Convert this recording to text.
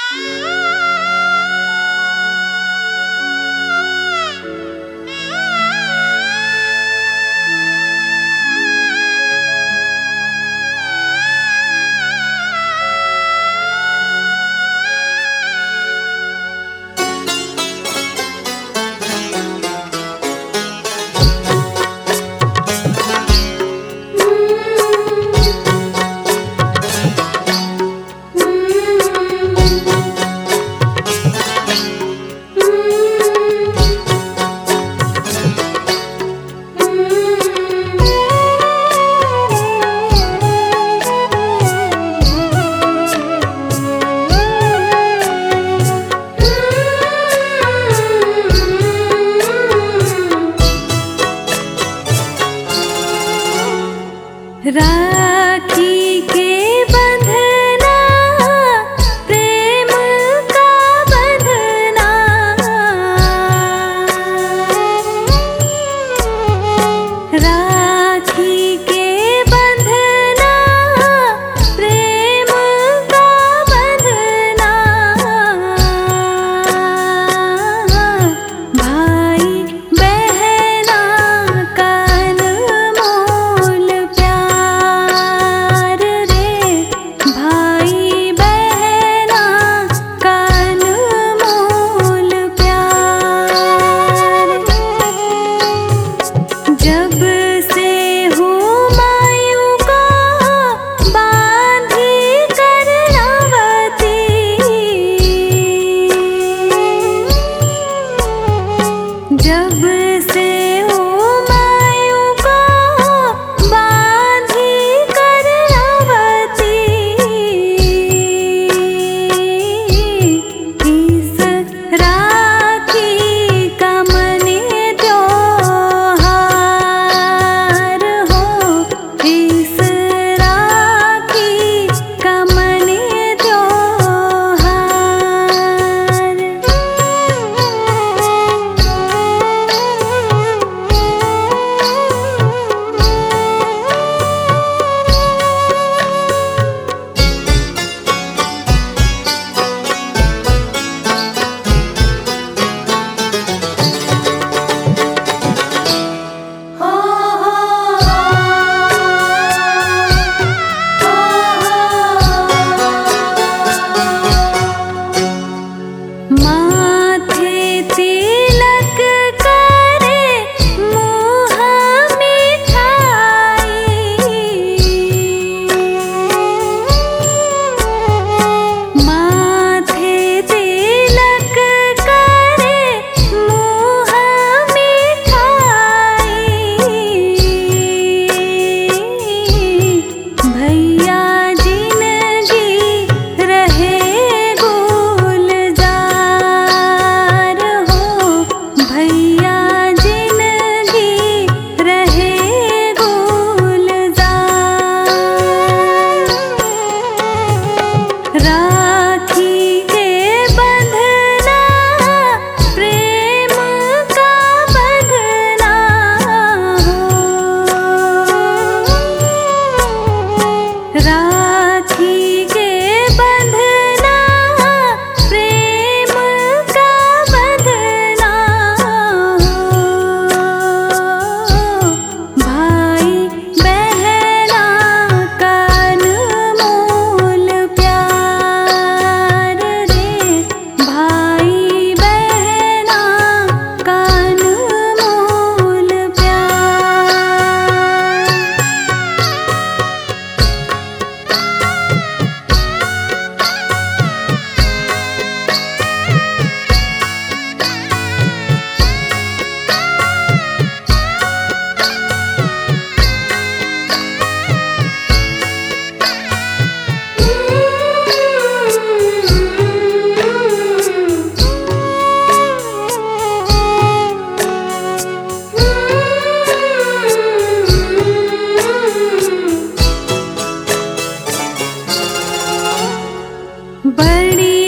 राखी के बंधना प्रेम का बंधना, राखी के बंधना प्रेम का बंधना, भाई बहना का अनमोल प्यार रे, भाई बहना का अनमोल प्यार। जब से हूँ मायूं को बांधी कर्णवती, जब से हूँ मायूं को बांधी कर्णवती, इस राखी का मने त्योहार हो, इस राखी का मने त्योहार। माथे तिलक करे मुँह मिठाई, माथे तिलक करे मुँह मिठाई, भैया जिंदगी रहे गुलजार हो, भैया जिंदगी रहे गुलजार। राखी के बंधना प्रेम का बंधना हो, राखी के बंधना प्रेम का बंधना हो, भाई बहना का अनमोल प्यार रे, भाई बहना का अनमोल प्यार। बड़ी